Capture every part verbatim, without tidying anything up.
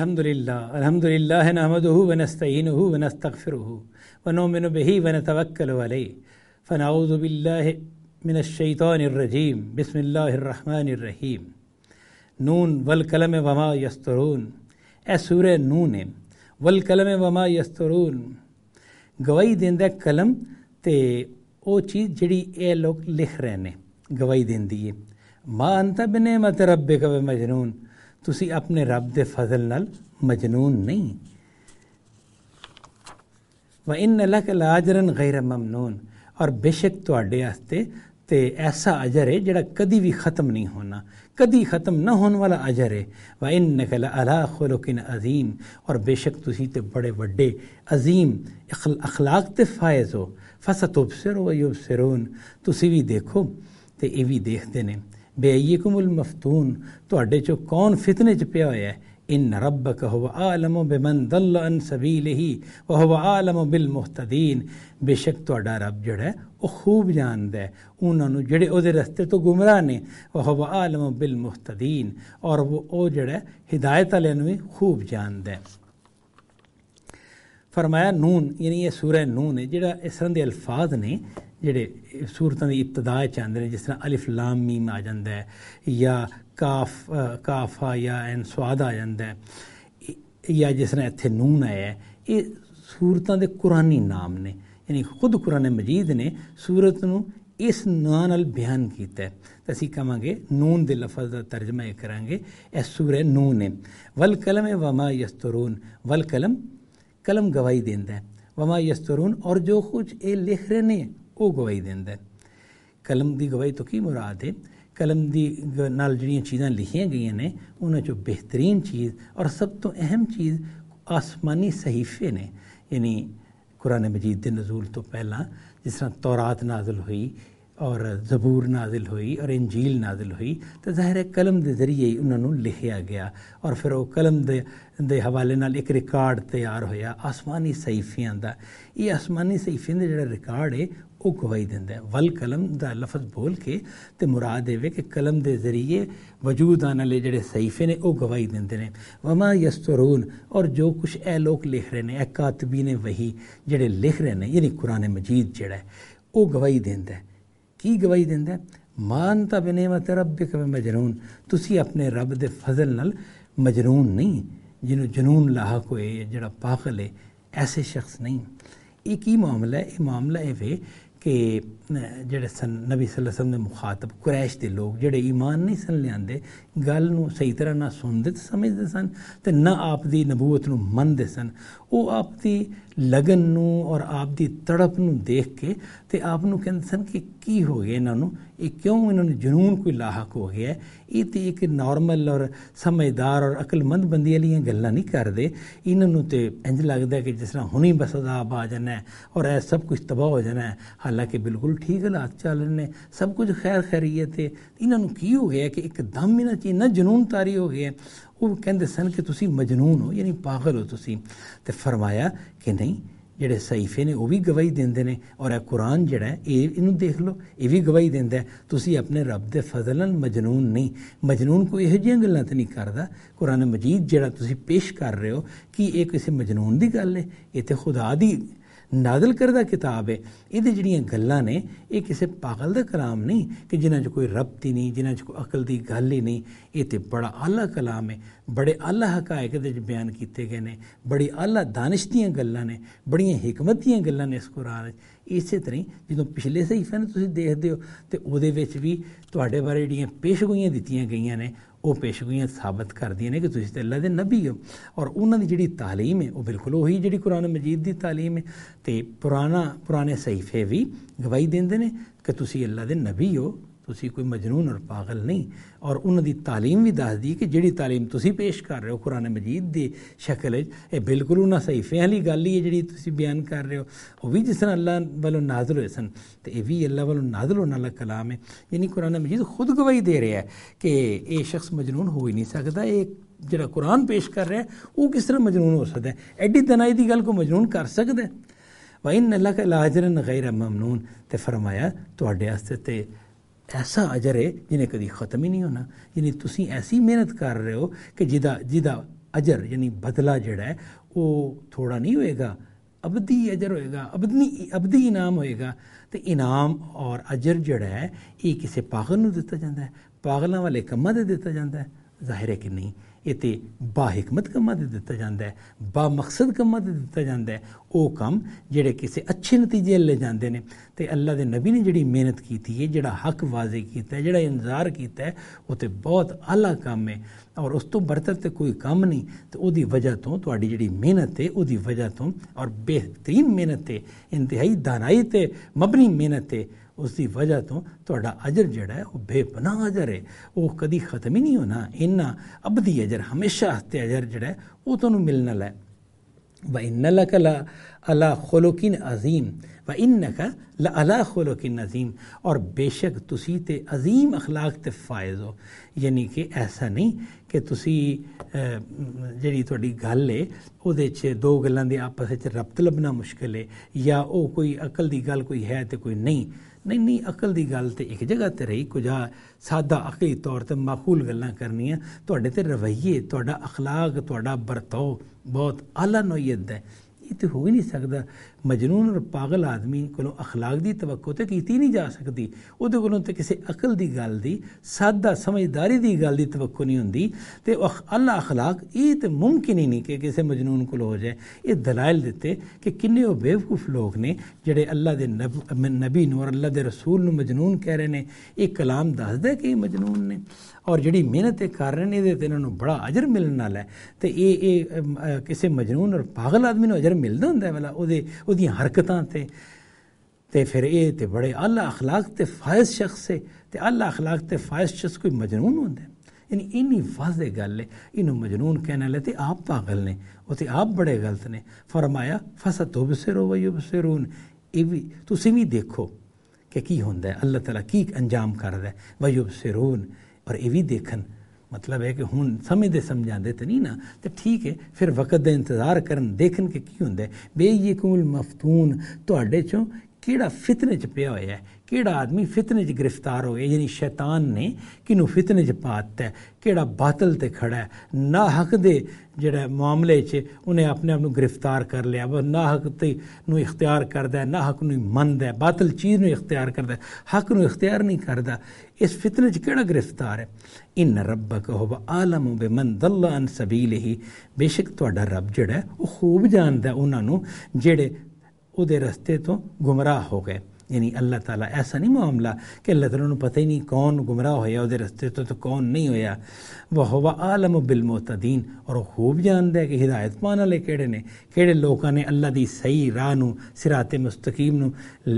الحمدللہ الحمدللہ نحمدہ ونستعینہ ونستغفرہ ونؤمن بہ ونتوکل علیہ فنعوذ باللہ من الشیطان الرجیم بسم اللہ الرحمن الرحیم نون والقلم وما یسطرون۔ اے سورہ نون ہے والقلم وما یسطرون، گواہی دیندہ قلم تے او چیز جڑی اے لوگ لکھ رہے نے گواہی دیندی ہے۔ ما انت بنعمت ربک بمجنون، تسی اپنے رب دے فضل نال مجنون نہیں۔ وَإِنَّ لَكَ لَأَجْرًا غَيْرَ مَمْنُونَ، اور بے شک تواڈے واسطے تے ایسا اجر ہے جڑا کدی بھی ختم نہیں ہونا، کدی ختم نہ ہونے والا اجر ہے۔ وَإِنَّكَ لَعَلَىٰ خُلُقٍ عَظِيمٍ، اور بے شک تسی تے بڑے وڈے عظیم اخلاق تے فائز ہو۔ فَسَتُبْصِرُ وَيُبْصِرُونَ، تسی بھی دیکھو تے یہ بھی دیکھتے نے۔ بے ایکم المفتون، تواڈے چو کون فتنے چ پیا ہویا ہے۔ ان ربک هو اعلم بمن ضل عن سبیلہ وهو اعلم بالمہتدین، بے شک تواڈا رب جڑا ہے وہ خوب جاندا ہے انہاں نوں جڑے او دے رستے تو گمراہ نے، وهو اعلم بالمہتدین، اور وہ او جڑا ہے ہدایت والے نوں بھی خوب جاندا ہے۔ فرمایا نون، یعنی یہ سورہ نون ہے جڑا اس طرح دے الفاظ نے جڑے سورتاں دی ابتدا چ آندے نے، جس طرح الف لام میم آ جاندا ہے یا کاف کافا یا این سواد آ جاندا ہے، یا جس طرح اتھے نون آیا ہے، یہ سورتاں دے قرآنی نام نے، یعنی خود قرآن مجید نے سورت نوں اس نام نال بیان کیتا ہے۔ تو اسی کہاں گے نون دے لفظ دا ترجمہ یہ کریں گے اے سورہ نون ہے۔ والقلم وما یسطرون، والقلم قلم گواہی دیندا ہے، وما یسطرون، اور جو کچھ اے لکھ رہے نے وہ گواہی دیندا ہے۔ قلم دی گواہی تو کی مراد ہے؟ قلم دی نال جڑیاں چیزاں لکھیاں گئیاں نے انہاں چوں بہترین چیز اور سب تو اہم چیز آسمانی صحیفے نے، یعنی قرآن مجید دے نزول تو پہلا جس طرح تورات نازل ہوئی اور زبور نازل ہوئی اور انجیل نازل ہوئی، تو ظاہر ہے قلم دے ذریعے ہی انہاں نوں لکھیا گیا، اور پھر وہ قلم دے دے حوالے نال ایک ریکارڈ تیار ہویا آسمانی صحیفیاں دا۔ یہ آسمانی صحیفیاں دا جڑا ریکارڈ ہے وہ گواہی دیندا ہے۔ والقلم دا لفظ بول کے تے مراد ہے کہ قلم دے ذریعے وجود آنے والے جڑے صحیفے نے وہ گواہی دیندے نے۔ وما یسطرون، اور جو کچھ اے لوگ لکھ رہے نے، اے کاتبین وحی جڑے لکھ رہے نے، یعنی قرآن مجید جڑا ہے وہ گواہی دیندا ہے۔ کی گواہی دیندا ہے؟ ما انت بنعمت ربک بمجنون، تسی اپنے رب دے فضل نال مجنون نہیں، جنوں جنون لاحق ہوئے جڑا پاگل ہے، ایسے شخص نہیں۔ یہ کی معاملہ ہے؟ یہ معاملہ ہے کہ جڑے سن نبی صلی اللہ علیہ وسلم نے مخاطب قریش دے لوگ جڑے ایمان نہیں سن لیاندے، گل نو صحیح طرح نہ سندے تے سمجھدے سن تے نہ آپ دی نبوت نو مندے سن، وہ آپ دی لگن نو اور آپ دی تڑپ نو دیکھ کے تے آپ نو کہندے سن کہ کی ہو گیا انہاں نو، یہ کیوں انہوں نے جنون کوئی لاحق ہو گیا ہے؟ یہ تے ایک نارمل اور سمجھدار اور عقل مند بندی والیاں گلاں نہیں کردے، انہاں نو تے انج لگدا ہے کہ جس طرح ہنی بس عذاب آ جانا ہے اور اے سب کچھ تباہ ہو جانا ہے، حالانکہ بالکل ٹھیک حالات چل رہے ہیں، سب کچھ خیر خیریت ہے۔ انہاں نو کی ہو گیا کہ ایک دم انہاں چ نہ جنون طاری ہو گیا، وہ کہندے سن کہ تسی مجنون ہو، یعنی پاگل ہو تسی۔ تے فرمایا کہ نہیں، جڑے صحیفے نے وہ بھی گواہی دیندے نے، اور اے قرآن جڑا ہے یہ انہوں دیکھ لو، یہ بھی گواہی دیندا ہے، تسی اپنے رب دے فضل نال مجنون نہیں۔ مجنون کوئی یہ جہاں گلاں تے نہیں کردا۔ قرآن مجید جڑا تسی پیش کر رہے ہو کہ یہ کسی مجنون دی گل ہے؟ یہ تے خدا دی نازل کردہ کتاب ہے۔ یہ جڑیاں گلاں نے یہ کسی پاگل دا کلام نہیں کہ جنہاں چ کوئی ربط ہی نہیں، جنہاں چ کوئی عقل دی گل ہی نہیں۔ یہ تے بڑا اعلیٰ کلام ہے، بڑے اعلیٰ حقائق دے بیان کیتے گئے نے، بڑی اعلیٰ دانش دیاں گلاں نے، بڑیاں حکمت دیاں گلاں نے اس قرآن وچ۔ اسی طرح جدوں پچھلے صحیفے نے تسی دیکھدے ہو تے اودے وچ بھی تواڈے بارے جڑیاں پیشگوئیاں دتیاں گئیاں نے وہ پیشگوئیاں ثابت کر دیاں نے کہ تسی تے اللہ دے نبی ہو، اور انہاں دی جڑی تعلیم ہے وہ بالکل وہی جڑی قرآن مجید دی تعلیم ہے۔ تے پرانا پرانے صحیفے بھی گواہی دیندے نے کہ تسی اللہ دے نبی ہو، تسی کوئی مجنون اور پاگل نہیں، اور انہاں دی تعلیم بھی دس دی کہ جڑی تعلیم تسی پیش کر رہے ہو قرآن مجید دی شکل وچ، اے بالکل انہاں صحیفیاں والی گل ہی ہے جڑی تسی بیان کر رہے ہو، وہ بھی جس طرح اللہ والوں نازل ہوئے سن تے یہ بھی اللہ والوں نازل ہونے والا کلام ہے۔ یعنی قرآن مجید خود گواہی دے رہا ہے کہ یہ شخص مجنون ہو ہی نہیں سکتا، ایک جڑا قرآن پیش کر رہا ہے وہ کس طرح مجنون ہو سکتا ہے؟ ایڈی دنائی دی گل کو مجنون کر سکتا ہے؟ وَإِنَّ لَكَ لَأَجْرًا غَيْرَ مَمْنُونَ، تے فرمایا تواڈے واسطے تے ایسا اجر ہے جنہیں کدی ختم ہی نہیں ہونا، یعنی تسی ایسی محنت کر رہے ہو کہ جدا جدا اجر یعنی بدلہ جڑا ہے وہ تھوڑا نہیں ہوئے گا، ابدی اجر ہوئے گا، ابدی ابدی انعام ہوئے گا۔ تو انعام اور اجر جڑا ہے یہ کسی پاگل نو دتا جاتا ہے، پاگلاں والے کماں دے دتا جاتا ہے؟ ظاہر ہے کہ نہیں، یہ تو با حکمت کماں دے دتا جاتا ہے، با مقصد کماں دے دتا جاتا ہے، وہ کم جڑے کسی اچھے نتیجے لے جاندے نے۔ تے اللہ دے نبی نے جڑی محنت کیتی ہے، جڑا حق واضح کیتا ہے، جڑا انذار کیتا ہے، وہ تو بہت اعلیٰ کام ہے، اور اس تو برتر تے کوئی کام نہیں۔ تو او دی وجہ تو تہاڈی جڑی محنت ہے او دی وجہ تو، اور بہترین محنت ہے، انتہائی دانائی تے مبنی محنت ہے، اس دی وجہ تو تہاڈا اجر جڑا ہے وہ بے پناہ اجر ہے، وہ کدی ختم ہی نہیں ہونا۔ انہا ابدی اجر، ہمیشہ ہستے اجر جڑا ہے وہ تانوں ملنا ہے۔ وَإِنَّ لَكَ لَعَلَىٰ خُلُقٍ عَظِيمٍ وَإِنَّكَ لَعَلَىٰ خُلُقٍ عَظِيمٍ، اور بے شک تسی تے عظیم اخلاق تے فائز ہو۔ یعنی کہ ایسا نہیں کہ تسی جڑی تہاڈی گل ہے وہ دو گلاں دے آپس وچ ربط لبنا مشکل ہے، یا او کوئی عقل دی گل کوئی ہے تے کوئی نہیں۔ نہیں نہیں، عقل دی گل تے ایک جگہ تے رہی، کجا سادہ عقلی طور تے معقول گلاں کرنیاں، تہاڈے تے رویے، تہاڈا اخلاق، تہاڈا برتاؤ بہت اعلیٰ نوعیت ہے۔ یہ تو ہو ہی نہیں سکتا۔ مجنون اور پاگل آدمی کو اخلاق دی توقع تو کیتی نہیں جا سکتی، وہ کو تو کسی عقل دی گل دی، سادہ سمجھداری دی گل دی توقع نہیں ہوندی، تے اللہ اخلاق یہ تو ممکن ہی نہیں کہ کسی مجنون کو ہو جائے۔ یہ دلائل دیتے کہ کنے وہ بیوقوف لوگ نے جڑے اللہ دے نبی نو اور اللہ دے رسول نو مجنون کہہ رہے ہیں۔ یہ کلام دس دے کہ یہ مجنون نے، اور جڑی محنت کر رہے ہیں یہ انہوں بڑا اجر ملنے والا ہے۔ تو یہ کسی مجنون اور پاگل آدمی نو اجر ملتا ہوں والا وہ حرکتاں تے تے پھر یہ تے بڑے اعلیٰ اخلاق تے فائز شخص ہے۔ تے اعلیٰ اخلاق تے فائز شخص کوئی مجنون ہوتا ہے؟ یعنی اینی واضح گل ہے، انہوں مجنون کہنے والے تے آپ پاگل نے، وہ تے آپ بڑے غلط نے۔ فرمایا فَسَتُبْصِرُ وَيُبْصِرُونَ، یہ بھی تسی بھی دیکھو کہ کی ہوندہ ہے، اللہ تعالیٰ کی انجام کردا ہے۔ وَيُبْصِرُونَ، اور یہ بھی دیکھن، مطلب ہے کہ ہن سمجھدے سمجھاندے تو نہیں نا، تو ٹھیک ہے پھر وقت دا انتظار کرن، دیکھن کہ کی ہوندہ ہے۔ بے یکم المفتون، تہاڈے چوں کیڑا فتنے چ پیا ہوا ہے، کیڑا آدمی فتنے چ گرفتار ہو گیا، یعنی شیطان نے کنوں فتنے چ پاتا ہے، کیڑا باطل تے کھڑا ہے، نا حق دے جڑا معاملے چ انہیں اپنے آپ گرفتار کر لیا، وہ نا حق تے نو اختیار کردا ہے، نا حق نو مندا ہے، باطل چیز نو اختیار کردا ہے، حق نو اختیار نہیں کردا۔ اس فتنے چ کیڑا گرفتار ہے؟ ان ربک هو عالم بمن ضل عن سبیلہ، بے شک تہاڈا رب جڑا ہے وہ خوب جاندا ہے انہاں نو جڑے او دے رستے تو گمراہ ہو گئے۔ یعنی اللہ تعالیٰ ایسا نہیں معاملہ کہ اللہ تعالیٰ نے پتہ ہی نہیں کون گمراہ ہویا وہ رستے تو تو کون نہیں ہویا۔ وَهُوَ أَعْلَمُ بِالْمُهْتَدِينَ، اور وہ خوب جانتا ہے کہ ہدایت پانے والے کیڑے نے، کیڑے لوگوں نے اللہ دی صحیح راہ نو، صراط مستقیم نو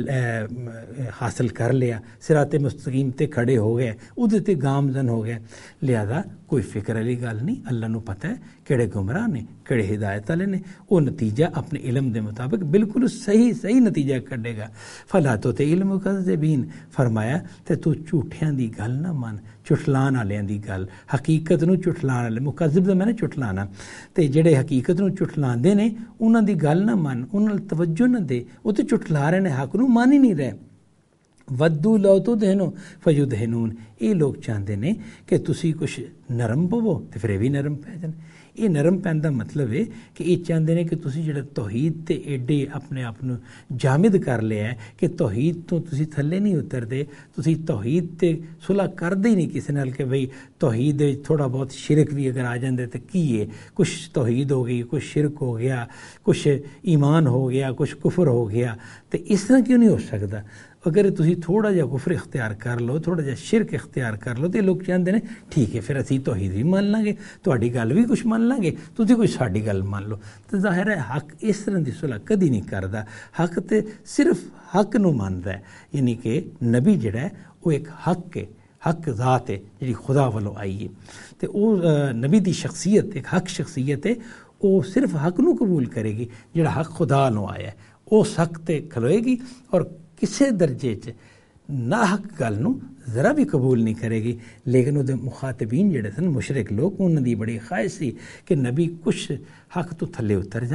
حاصل کر لیا، صراط مستقیم تے کھڑے ہو گئے، ادھے تے گامزن ہو گئے۔ لہذا کوئی فکر والی گل نہیں، اللہ نو پتہ ہے کیڑے گمراہ نے کیڑے ہدایت والے نے، وہ نتیجہ اپنے علم دے مطابق بالکل صحیح صحیح نتیجہ کڈے گا۔ فلا تو تے علم مکذبین، فرمایا تے تو جھوٹیاں دی گل نہ من، چٹلان والیاں دی گل، حقیقت نو چٹلان والے، مکذب دا میں نے چٹلانا، تے جڑے حقیقت نو چٹلاندے نے انہاں دی گل نہ من، انہاں توجہ نہ دے، وہ تے چٹلا رہے نے، حق نو مان ہی نہیں رہے۔ ودو لو تو دہنو فیدہنون، یہ لوگ چاہتے ہیں کہ تسی کچھ نرم پو تو پھر بھی نرم پی جان۔ یہ نرم پہن دا مطلب ہے کہ یہ چاہتے ہیں کہ تسی جڑا توحید تے ایڈے اپنے آپ نو جامد کر لیا ہے کہ توحید تو تسی تھلے نہیں اتر دے، تسی توحید تے صلح کر دے نہیں کسی نال کہ بھئی توحید تھوڑا بہت شرک بھی اگر آ جاندے تو کی ہے، کچھ توحید ہو گئی، کچھ شرک ہو گیا، کچھ ایمان ہو گیا، کچھ کفر ہو گیا، تو اس طرح کیوں نہیں ہو سکتا؟ اگر تسی تھوڑا جا کفر اختیار کر لو، تھوڑا جا شرک اختیار کر لو، تو لوگ چاہتے ہیں ٹھیک ہے پھر اسی توحید بھی مان لیں گے، تہاڈی گل بھی کچھ مان لیں گے، تسی کوئی ساڈی گل مان لو۔ تو ظاہر ہے حق اس طرح دی صلح کدی نہیں کردا، حق تے صرف حق نو ماندا ہے، یعنی کہ نبی جڑا ہے وہ ایک حق ہے، حق ذات ہے جڑی خدا والوں آئی ہے، تو وہ نبی دی شخصیت ایک حق شخصیت ہے، وہ صرف حق نو قبول کرے گی جڑا حق خدا نو آیا ہے، اس حق تے کھلوئے گی اور کسی درجے چ ناحق گل نو ذرا بھی قبول نہیں کرے گی۔ لیکن وہ مخاطبین جڑے سن مشرک لوگ، انہوں دی بڑی خواہش سی کہ نبی کچھ حق تو تھلے اتر جان،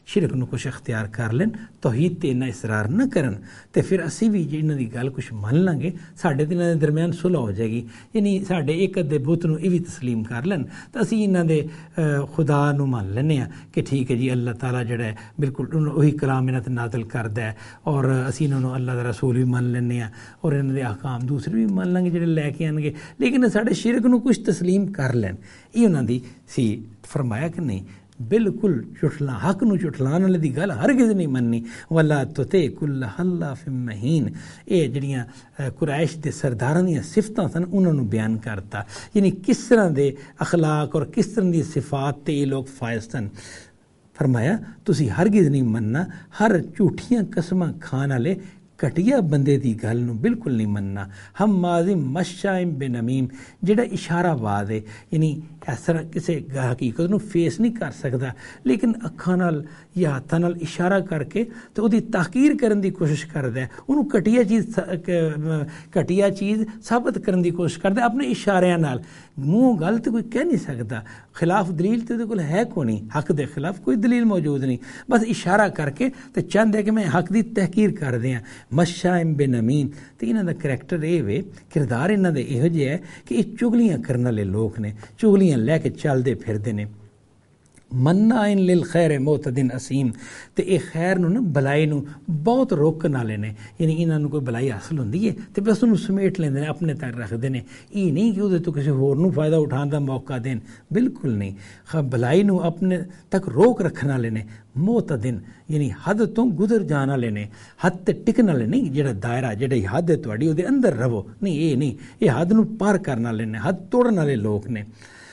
شرک نو کچھ اختیار کر لین توحید تے انہاں اصرار نہ کرن تے پھر اسی بھی جی انہاں دی گل کچھ من لیں گے ساڈے تے انہاں دے درمیان صلح ہو جائے گی یعنی ساڈے ایک ادے بت نو یہ بھی تسلیم کر لین تو اسی انہاں دے خدا نو مان لینے ہاں کہ ٹھیک ہے جی اللہ تعالیٰ جڑا ہے بالکل وہی کلام انہاں تے نازل کردا ہے اور اسی انہاں نو اللہ دا رسول بھی مان لینے ہاں اور انہاں دے احکام دوسرے بھی مان لیں گے جڑے لے کے آن گے لیکن ساڈے شرک نو کچھ تسلیم کر لین یہ انہاں دی سی فرمایا کہ نہیں بالکل چٹلا حق نو چٹلان والے دی گل ہرگز نہیں مننی ولا تطع کل حلاف مہین اے جڑیاں قریش دے سرداراں دیاں صفتاں سن انہاں نو بیان کرتا یعنی کس طرح دے اخلاق اور کس طرح دی صفات تے یہ لوگ فائز سن فرمایا تسی ہرگز نہیں مننا ہر جھوٹیاں قسماں کھان والے کٹیا بندے دی گل نو بالکل نہیں مننا ہم ماضی مشائم بنمیم جڑا اشارہ باز ہے یعنی اس طرح کسی حقیقت نو فیس نہیں کر سکتا لیکن اکھاں نال یا ہاتھاں نال اشارہ کر کے تو دی تحقیر کرن دی کوشش کردا ہے انہوں کٹیا چیز کٹیا چیز ثابت کرن دی کوشش کردا ہے اپنے اشاریاں نال منہ گل تو کوئی کہہ نہیں سکتا خلاف دلیل تو دے کول ہے کو نہیں حق دے خلاف کوئی دلیل موجود نہیں بس اشارہ کر کے تو چند ہے کہ میں حق دی تحقیر کر دیاں مشائم بنمیم تو انہاں دا کریکٹر اے وے کردار انہاں دے ایہو جہا ہے کہ یہ چگلیاں کرن والے لوگ نے چگلیاں لے کے چلدے پھردے نے منّاعٍ للخیر معتدٍ اسیم تے اے خیر نو نا بلائی نو بہت روکن والے نے یعنی انہاں نو کوئی بلائی حاصل ہوندی ہے تے بس انہوں سمیٹ لیندے نے اپنے تک رکھدے نے یہ نہیں کہ وہ تو کسی ہور نو فائدہ اٹھان دا موقع دین بالکل نہیں خواہ بلائی نو اپنے تک روک رکھن والے نے معتدٍ یعنی حد تو گزر جان والے نے حد تے ٹکن والے نہیں جڑا دائرہ جڑی حد ہے تہاڈی او دے اندر رہو نہیں یہ نہیں یہ حد نو پار کرن والے نے حد توڑن والے لوگ نے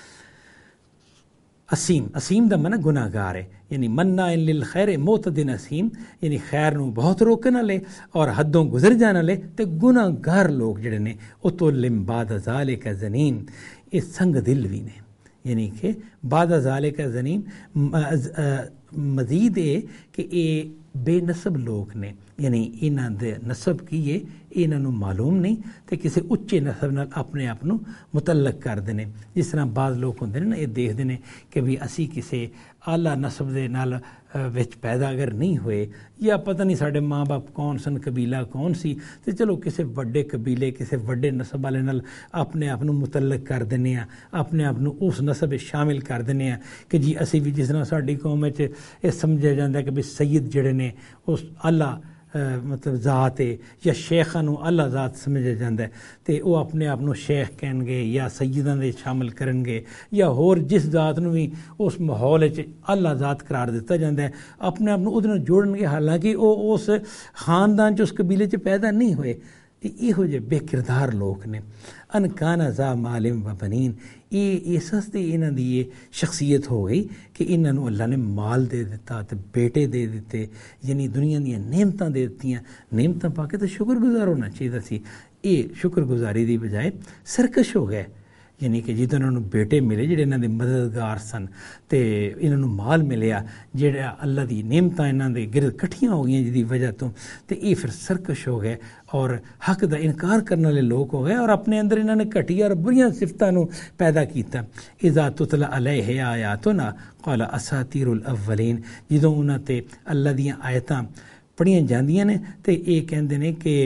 اسیم اسیم دا منع گناہ گار ہے یعنی منّاعٍ للخیر معتدٍ اسیم یعنی خیر نو بہت روکن والے اور حدوں گزر جان والے تے گناہ گار لوگ جڑے نے اتلم بعد ذالک زنیم یہ سنگ دل بھی نے یعنی کہ بعد ذالک زنیم مزید ہے کہ یہ بے نسب لوگ نے یعنی انہاں دے نسب کی ہے انہاں نو معلوم نہیں تے کسی اچے نسب نال اپنے آپ نو متعلق کر دینے جس طرح بعض لوگ ہوندے نے یہ دیکھ دینے کہ بھی اسی کسی اعلیٰ نسب دے نال وچ پیدا اگر نہیں ہوئے یا پتہ نہیں ساڈے ماں باپ کون سن قبیلہ کون سی تے چلو کسی وڈے قبیلے کسی وڈے نسب والے نال اپنے آپ نو متعلق کر دینے ہیں اپنے آپ نو اس نسب شامل کر دینے ہیں کہ جی اسی بھی جس طرح ساڈی قوم وچ یہ سمجھا جاندا ہے کہ بھی سید جڑے نے اس اعلیٰ مطلب ذات ہے یا شیخاں نو اللہ ذات سمجھا جاندا ہے تے وہ اپنے آپ نو شیخ کہن گے یا سیداں دے شامل کرن گے یا ہور جس ذات نو بھی اس ماحول وچ اللہ ذات قرار دیتا جاندا ہے اپنے آپ نو اودے نال جوڑن گے حالانکہ وہ اس خاندان چ اس قبیلے چ پیدا نہیں ہوئے یہو جے بے کردار لوگ نے ان کان ذا مال و بنین یہ اس واسطے انہاں دی یہ شخصیت ہو گئی کہ انہاں نو اللہ نے مال دے دیتا تے بیٹے دے دیتے یعنی دنیا دیاں نعمتاں دے دتیاں نعمتاں پا کے تو شکر گزار ہونا چاہیے سی یہ شکر گزاری دی بجائے سرکش ہو گئے یعنی کہ جدوں انہوں بیٹے ملے جڑے انہاں دے مددگار سن تے انہوں مال ملیا جڑا اللہ دی نعمتاں انہاں دے گرد کٹھیاں ہو گئیں جدی وجہ تو تے یہ پھر سرکش ہو گئے اور حق دا انکار کرنے والے لوگ ہو گئے اور اپنے اندر انہوں نے گھٹیا اور بریاں صفتاں نو پیدا کیتا اذا تتلی علیہ آیاتنا قال اساطیر الاولین جدوں انہاں تے اللہ دیاں آیتاں پڑھیاں جاندیاں نے تے یہ کہندے نے کہ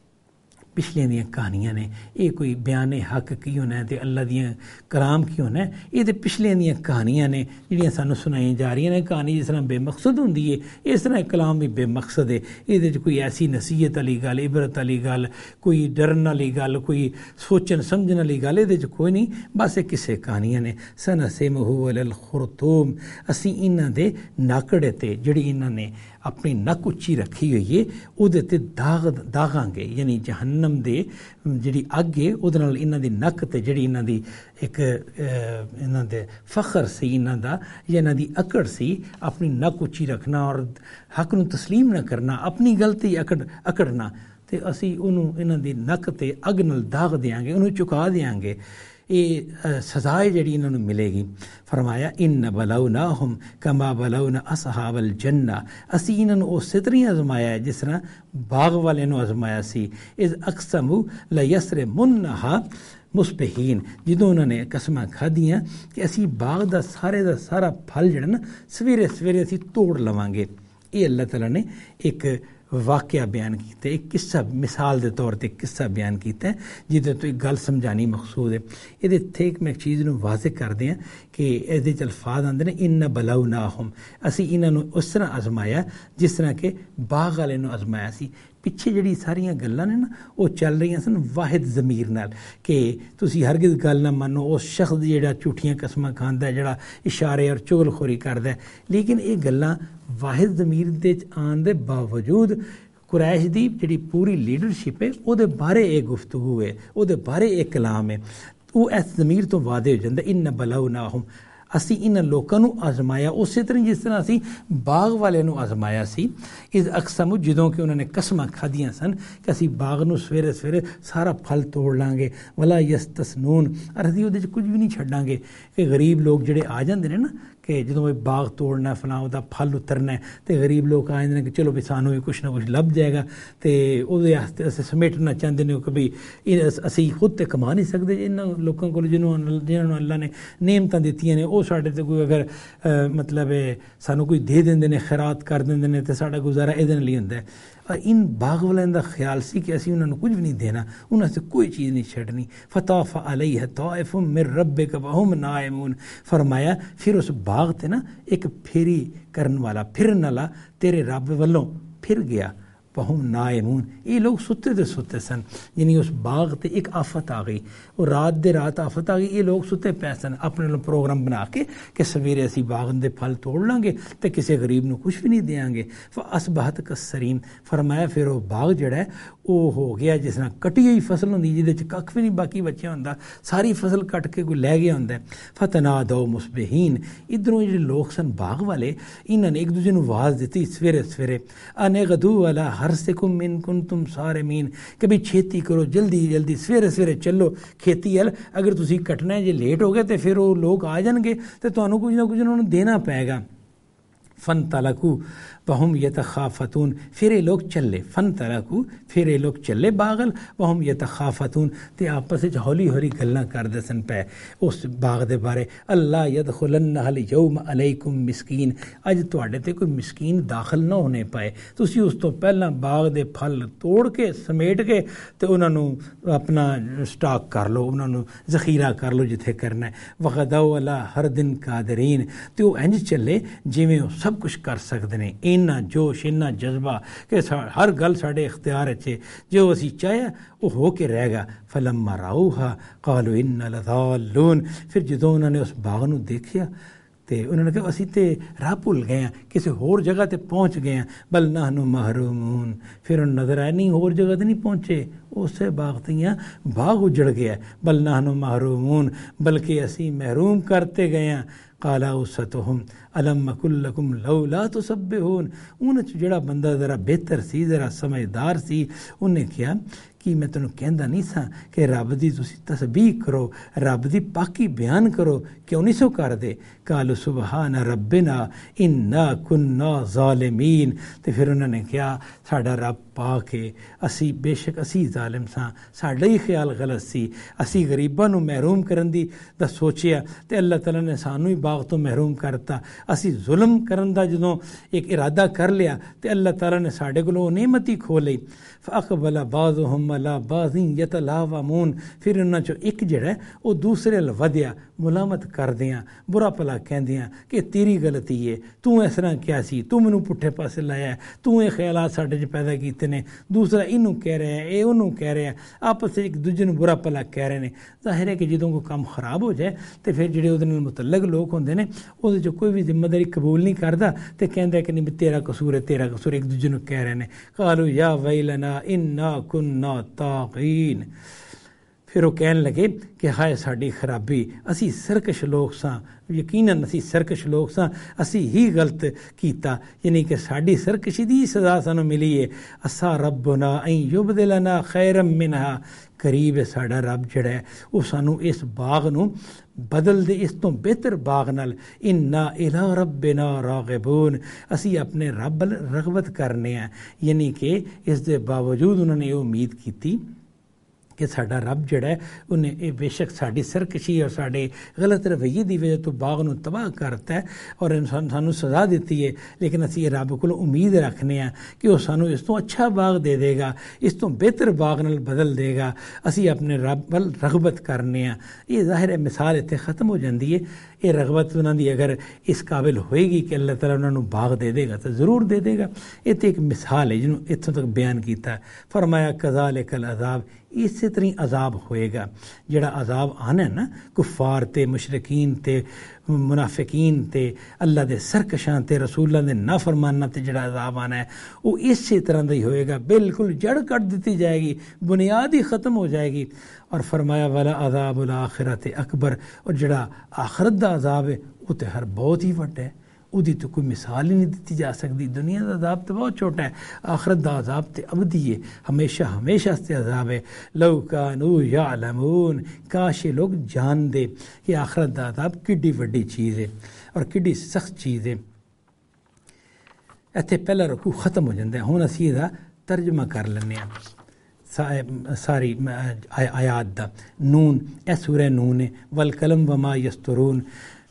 پچھلے دیاں کہانیاں نے یہ کوئی بیان حق کی ہونا ہے تے اللہ دیاں کلام کی ہونا ہے یہ تے پچھلے دیاں کہانیاں نے جڑیاں سانو سنائی جا رہی ہیں کہانی جس طرح بے مقصد ہوندی ہے اس طرح کلام بھی بے مقصد ہے یہ کوئی ایسی نصیحت والی گل عبرت والی گل کوئی ڈرن والی گل کوئی سوچن سمجھن والی گل یہ کوئی نہیں بس یہ کسے کہانیاں نے سنسمہ علی الخرطوم اسی انہاں دے ناکڑے تے جڑی انہاں نے اپنی نک اچھی رکھی ہوئی ہے وہ داغ داغاں گے یعنی جہنم دے جڑی اگ ہے وہ انہاں دی نک تے جڑی انہاں دی ایک انہاں دے فخر سی انہاں دا یا انہاں دی اکڑ سی اپنی نک اچھی رکھنا اور حق نو تسلیم نہ کرنا اپنی غلطی اکڑ اکڑنا تے اسی انہوں انہاں دی نک تے اگ نال داغ دیاں گے انہوں چکا دیاں گے یہ سزائے جڑی انہوں نے ملے گی فرمایا ان بلوناہم کما بلونا اصحاب الجنہ اسی انہوں نے اس طرح آزمایا ہے جس طرح باغ والے نو آزمایا سی اذ اقسموا لیسرمنہا ਮੁਸਬਹੀਨ, ਜਦੋਂ ਉਹਨਾਂ ਨੇ ਕਸਮਾਂ ਖਾਧੀਆਂ ਕਿ ਅਸੀਂ ਬਾਗ ਦਾ ਸਾਰੇ ਦਾ ਸਾਰਾ ਫਲ ਜਿਹੜਾ ਨਾ ਸਵੇਰੇ ਸਵੇਰੇ ਅਸੀਂ ਤੋੜ ਲਵਾਂਗੇ। ਇਹ ਅੱਲਾਹ ਤਾਲਾ ਨੇ ਇੱਕ واقعہ بیان کیتا ہے، ایک قصہ مثال دے طور تے قصہ بیان کیتا ہے جہدے تو ایک گل سمجھانی مقصود ہے۔ یہ اتنے ایک میں ایک چیز نو واضح کر دیا کہ یہ الفاظ آتے ہیں ان بلوناہم، اسی انہاں نو اس طرح آزمایا جس طرح کہ باغ والے نو آزمایا سی۔ پیچھے جڑی ساریاں گلاں نے نا وہ چل رہی سن واحد ضمیر نال کہ تسی ہرگز گل نہ منو اس شخص جڑا جھوٹیاں قسماں کھاندا ہے، جڑا اشارے اور چغل خوری کردا ہے، لیکن یہ گلاں واحد ضمیر دے آن دے باوجود قریش دی جڑی پوری لیڈرشپ ہے او دے بارے ایک گفتگو ہے، او دے بارے ایک کلام ہے، وہ اس ضمیر تو واضح ہو جاندا ان بلوناہم، اسی انہاں لوکاں نو آزمایا اسی طرح جس طرح اسی باغ والے نو آزمایا سی۔ اس اقسم جدوں کہ انہوں نے قسماں کھادیاں سن کہ اسی باغ نو سویرے سویرے سارا پھل توڑ لیں گے، ولا یستثنون، اور اسی وہ کچھ بھی نہیں چھڈاں گے کہ غریب لوگ جڑے آ جاندے نے نا کہ جدوں وہ باغ توڑنا فلاں دا پھل اترنا ہے تے غریب لوگ آ جاندے نے کہ چلو بھی سانوں بھی کچھ نہ کچھ لب جائے گا تے او دے واسطے اسے سمیٹنا چاہندے نے کہ بھی اسی خود تے کما نہیں سکدے، انہاں لوکاں کول جنہوں جنہوں اللہ نے نعمتاں دتیاں نے او ساڈے تے کوئی اگر مطلب سانوں کوئی دے دیندے نے، خیرات کر دیندے نے تے ساڈا گزارا اے دے نال ہی ہوندا ہے۔ اور ان باغ والوں کا خیال سی کہ اسی انہوں نے کچھ بھی نہیں دینا، انہوں سے کوئی چیز نہیں چھڑنی۔ فطاف علیہ طائف من ربک وہم نائمون، فرمایا پھر اس باغ تے نا ایک پھیری کرن والا پھرن والا تیرے رب والوں پھر گیا، وہم نائمون، یہ لوگ ستے دے ستے سن، یعنی اس باغ تے ایک آفت آ گئی، اور رات دے رات آفت آ گئی، یہ لوگ ستے پے سن اپنے لوگ پروگرام بنا کے کہ سویرے اسی باغ دے پھل توڑ لیں گے تے کسی غریب نو کچھ بھی نہیں دیاں گے۔ فاصبحت کالصریم، فرمایا پھر وہ باغ جڑا ہے وہ ہو گیا جس طرح کٹی ہوئی فصل ہوندی جہدے وچ کھ بھی نہیں باقی بچیا ہوندا، ساری فصل کٹ کے کوئی لے گیا ہوندا ہے۔ فتنادوا مصبحین، ادھروں جڑے لوگ سن باغ والے انہوں نے ایک دوسرے نو آواز دیتی سویرے سویرے، ان غدوا علی حرثکم ان کنتم صارمین، کہ بھی چھیتی کرو، جلدی جلدی سویرے سویرے چلو کھیتی ال، اگر تسی کٹنا ہے جے لیٹ ہو گئے تو پھر وہ لوگ آ جان گے تو تمہیں کچھ نہ کچھ انہوں نے دینا پائے گا۔ فن تلکو وہم یتخافتون، پھر یہ لوگ چلے، فن تلکو پھر یہ لوگ چلے باغل، وہم یتخافتون، تے آپس وچ ہولی ہولی گلاں کردے سن پے اس باغ دے بارے، اللہ یدخلنہ الیوم علیکم مسکین، اج تواڈے تے کوئی مسکین داخل نہ ہونے پائے، تسی اس تو پہلاں باغ دے پھل توڑ کے سمیٹ کے تے انہاں نو اپنا سٹاک کر لو، انہاں نو ذخیرہ کر لو جتھے کرنا ہے۔ وغدوا علی ہردن قادرین، تے وہ انج چلے جویں وہ سب کچھ کر سکتے ہیں، اینا جوش اینا جذبہ کہ ہر گل ساڈے اختیار ہے، جو اسی چاہے وہ ہو کے رہے گا۔ فلما راؤہا قالوا انا لضالون، پھر جدوں انہوں نے اس باغ نو دیکھیا تے انہوں نے کہا اسی تے راہ بھول گئے ہیں، کسی ہور جگہ تے پہنچ گئے ہیں، بل نحن محرومون، پھر ان نظر آئے نہیں ہور جگہ تے نہیں پہنچے، اسے باغ تیاں باغ اجڑ گیا، بل نحن محرومون، بلکہ اسی محروم کرتے گئے ہیں۔ قال اوسطهم الم اقل لکم لولا تسبحون، انہاں چ جڑا بندہ ذرا بہتر سی، ذرا سمجھدار سی، انہیں کہا کہ میں تینوں کہندا نہیں سا کہ رب دی تسی تسبیح کرو، رب دی پاکی بیان کرو، کیوں نہیں سو کر دے؟ قالوا سبحان ربنا انا کنا ظالمین، تے پھر انہوں نے کہا ساڈا رب پاک ہے، اسی بے شک اسی ظالم ساں، ساڈا ہی خیال غلط سی، اسی غریباں نو محروم کرن دی دا سوچیا تے اللہ تعالیٰ نے سانو ہی باغ تو محروم کرتا، اسی ظلم کرن دا جدوں ایک ارادہ کر لیا تے اللہ تعالیٰ نے ساڈے کولوں وہ نعمت ہی کھو لئی۔ فاقبل بعضهم على بعض يتلاومون، پھر انہاں چوں ایک جڑا ہے وہ دوسرے ال ودیا ملامت کردیاں، برا بھلا کہندیاں کہ تیری غلطی ہے، تو اس طرح کیا سی، تو مینوں پٹھے پاسے لایا ہے، تو یہ خیالات ساڈے چ پیدا کیتے نے، دوسرا اینوں کہہ رہا ہے، اے اونوں کہہ رہا ہے، آپس ایک دوجے نوں برا بھلا کہہ رہے ہیں۔ ظاہر ہے کہ جدوں کوئی کام خراب ہو جائے تو پھر جڑے اودے نال متعلق لوگ ہوندے نے اودے چ کوئی بھی ذمہ داری قبول نہیں کردا تے کہندا ہے کہ نہیں تیرا قصور ہے، تیرا قصور، ایک دوجے نوں کہہ رہے ہیں۔ قالوا یا ویلنا انا کنا طاغین، پھر وہ کہنے لگے کہ ہائے ساڈی خرابی، اسی سرکش لوگ ساں، یقیناً اسی سرکش لوگ ساں، اسی ہی غلط کیتا، یعنی کہ ساڈی سرکشی دی سزا سانو ملی ہے۔ اسا ربنا ان یبدلنا خیرا منہا، قریب ہے ساڈا رب جڑا ہے وہ سانو اس باغ نو بدل دے اس تو بہتر باغ نال۔ انا الی ربنا راغبون، اسی اپنے رب رغبت کرنے ہیں، یعنی کہ اس دے باوجود انہوں نے یہ امید کیتی کہ ساڈا رب جڑا ہے انہیں یہ بے شک ساری سرکشی اور سارے غلط رویے کی وجہ تو باغ نو تباہ کرتا ہے اور انسان سانو سزا دیتی ہے، لیکن اسی رب کو امید رکھنے ہیں کہ وہ سانو اس تو اچھا باغ دے دے گا، اس تو بہتر باغ نال بدل دے گا، اسی اپنے رب ول رغبت کرنے ہیں۔ یہ ظاہر ہے مثال اتنے ختم ہو جاتی ہے، یہ رغبت انہوں دی اگر اس قابل ہوئے گی کہ اللہ تعالیٰ انہوں باغ دے دے گا تو ضرور دے دے گا۔ یہ تو ایک مثال ہے جنہوں اتوں تک بیان کیتا ہے۔ فرمایا کذالک العذاب، اسی طرح عذاب ہوئے گا جڑا عذاب آنا ہے نا کفار تے مشرکین تے منافقین تے اللہ دے سرکشاں تے رسول اللہ دے نافرماناں تے جڑا عذاب آنا ہے وہ اسی طرح دا ہی ہوئے گا، بالکل جڑ کٹ دیتی جائے گی، بنیاد ہی ختم ہو جائے گی۔ اور فرمایا والا عذاب الآخرت اکبر، اور جڑا آخرت دا عذاب ہے وہ تو ہر بہت ہی وڈا ہے، وہ تو کوئی مثال ہی نہیں دیتی جا سکتی۔ دنیا دا عذاب تو بہت چھوٹا ہے، آخرت دا عذاب تے ابدی ہے، ہمیشہ ہمیشہ سے عذاب ہے۔ لو کانوا یعلمون، کاش یہ لوگ جان دے کہ آخرت دا عذاب کڈی وڈی چیز ہے اور کڈی سخت چیز ہے۔ اتنے پہلا رکوع ختم ہو جاتا ہے، ہوں اسی یہ ترجمہ کر لینے ہیں ساری آیات دا۔ نون، اے سورہ نون ہے، والقلم وما یسطرون،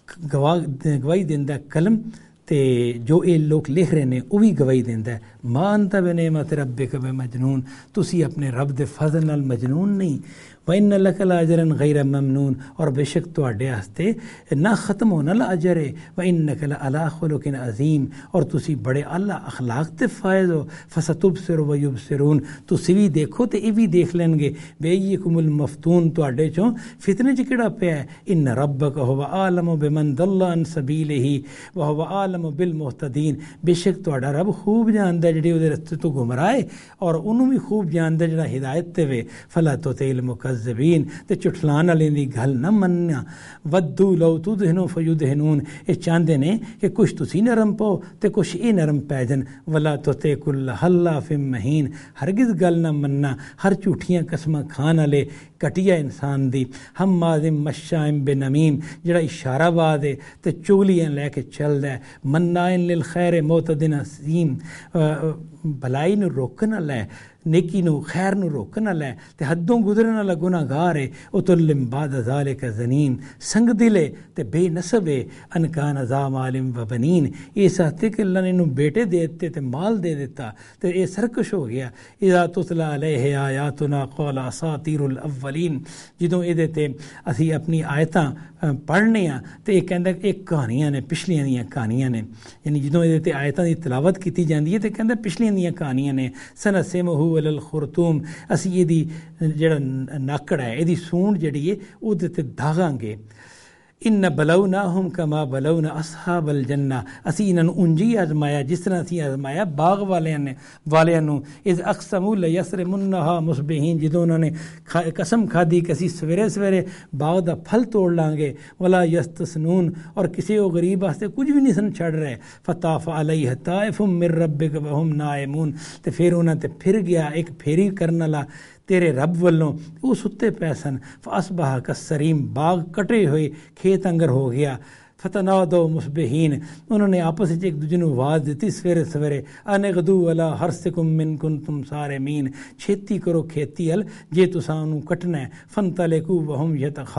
گواہی دیندہ قلم تے جو یہ لوگ لکھ رہے ہیں وہ بھی گواہی دیندہ ہے۔ ما انت بنعمت ربک بمجنون، تسی اپنے رب دے فضل نال مجنون نہیں۔ وَإِنَّ لَكَ لَأَجْرًا غَيْرَ مَمْنُونَ، اور بے شک تواڈے واسطے نہ ختم ہونا لا اجر ہے۔ وَإِنَّكَ لَعَلَىٰ خُلُقٍ عَظِيمٍ، اور تسی بڑے اعلیٰ اخلاق تے فائز ہو۔ فَسَتُبْصِرُ وَيُبْصِرُونَ، تسی بھی دیکھو تے یہ بھی دیکھ لیں گے۔ بِأَيِّكُمُ الْمَفْتُونُ، تواڈے چوں فتنے چ کیڑا پیا ہے۔ إِنَّ رَبَّكَ هُوَ أَعْلَمُ بِمَنْ ضَلَّ عَنْ سَبِيلِهِ وَهُوَ أَعْلَمُ بِالْمُهْتَدِينَ، بے شک تواڈا رب خوب جاندا ہے جڑے اودے رستے تو گمراہ ہے، اور انہوں بھی خوب جاندا ہے جڑا ہدایت تے وے۔ فَلَا تُطِعِ الْمُكَذِّبِينَ، تے چٹھلان والے دی گل نہ مننا۔ ودو لو تدہنو فیدہنون، یہ چاہتے نے کہ کچھ تسی نرم پاؤ تے کچھ یہ نرم پی جن۔ ولا تطع کل حلاف مہین، ہرگز گل نہ مننا ہر جھوٹیاں قسماں کھان والے کٹیا انسان دی۔ حماز مشاء بنمیم، جڑا اشارہ باز ہے تے چگلیاں لے کے چلدا ہے۔ مناع للخیر معتد اثیم، بھلائی نو روکن والا ہے، نیکی نو خیر نو روکن والا ہے، تے حدوں گزرن والا گناہ گار ہے۔ اتلم بعد ذالک زنیم، سنگ دل ہے تے بے نسب ہے۔ ان کان ذا مال و بنین، اس آتے کہ اللہ نے انہوں بیٹے دے دیتے تے مال دے دیتا تے یہ سرکش ہو گیا۔ اذا تتلی علیہ آیاتنا قال اساطیر الاولین، جدوں یہ تے اسی اپنی آیتاں پڑھنے ہیں تو یہ کہندا کہ ایک کہانیاں نے، پچھلیاں دیاں کہانیاں نے، یعنی جدوں یہ تے آیتاں دی تلاوت کیتی جاندی ہے تو کہندا پچھلیاں دیاں کہانیاں نے۔ سنسمہ علی الخرطوم، اسی یہ دی جڑا ناکڑ ہے، یہ دی سونڈ جڑی ہے وہ تے داغاں گے۔ ان بلوناہم کما بلونا اصحاب الجنہ، اسی انہاں نوں انجی آزمایا جس طرح اسی آزمایا باغ والیاں نے والیاں نوں۔ اذ اقسموا لیسرمنھا مصبحین، جدوں انہوں نے قسم کھادی کہ اسی سویرے سویرے باغ دا پھل توڑ لیں گے۔ ولا یستثنون، اور کسی او غریب واسطے کچھ بھی نہیں سن چھڑ رہے۔ فطاف علیہ طائف من ربک وہم نائمون، تے پھر انہاں تے پھر گیا ایک پھیری کرن والا تیرے رب والوں، وہ ستے پے سن۔ فاصبح کالصریم، باغ کٹے ہوئے کھیت انگر ہو گیا۔ فتنادوا مصبحین، انہوں نے آپس ایک دوسرے نوں آواز دیتی سویرے سویرے، ان اغدوا علی حرثکم ان کنتم صارمین، چھیتی کرو کھیتی ال جے تساں انہوں کٹنا ہے۔ فانطلقوا وہم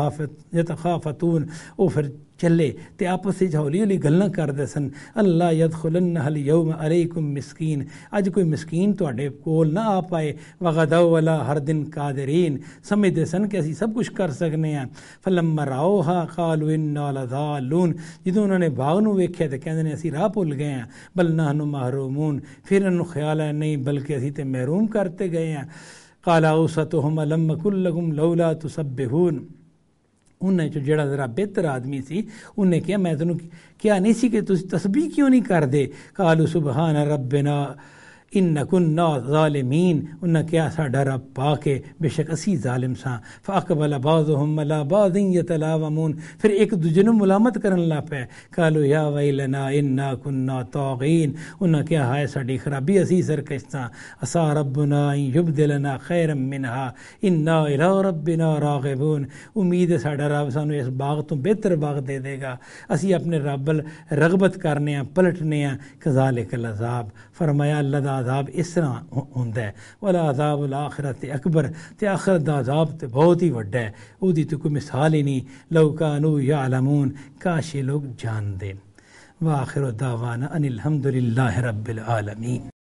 یتخافتون، او پھر چلے تے آپس وچ ہولی ہولی گلاں کردے سن۔ اللہ یدخلنہ الیوم علیکم مسکین، اج کوئی مسکین تواڈے کول نہ آ پائے۔ وغدوا علی حرد قادرین، سمجھدے سن کہ اسی سب کچھ کر سکنے ہیں۔ فلما رأوها قالوا انا لضالون، جدوں انہوں نے باغ نو ویکھیا تے کہندے نے اسی راہ بھول گئے ہیں۔ بل نحن محرومون، پھر انہوں خیال ہے نہیں بلکہ اسی تے محروم کرتے گئے ہیں۔ قال اوسطهم الم قل لكم لولا تسبحون، انہیں جو جڑا ذرا بہتر آدمی سی انہیں کیا میں تنوں کیا نہیں سی کہ تسی تسبیح کیوں نہیں کر دے؟ قالوا سبحان ربنا ان کنا ظالمین، انہیں کیا ساڈا رب پاک ہے بے شک اسی ظالم ساں۔ فاقبل بعضهم علی بعض یتلاومون، پھر ایک دوجے نوں ملامت کرن لگ پے۔ قالوا یا ویلنا انا کنا طاغین، انہیں کیا ہائے ساڈی خرابی اسی سرکش ساں۔ عسى ربنا ان یبدلنا خیرا منها انا الی ربنا راغبون، امید ہے ساڈا رب سانو اس باغ تو بہتر باغ دے دے گا، اسی اپنے رب رغبت کرنے ہیں، پلٹنے ہیں۔ کذالک العذاب، فرمایا اللہ دا عذاب اس طرح ہوندا ہے، ولا عذاب الآخرت اکبر، تے آخرت دا عذاب تے بہت ہی وڈا ہے، اودی تو کوئی مثال ہی نہیں، لو کانوا یعلمون، کاش یہ لوگ جان دیں۔ وآخر دعوانا ان الحمد للہ رب العالمین۔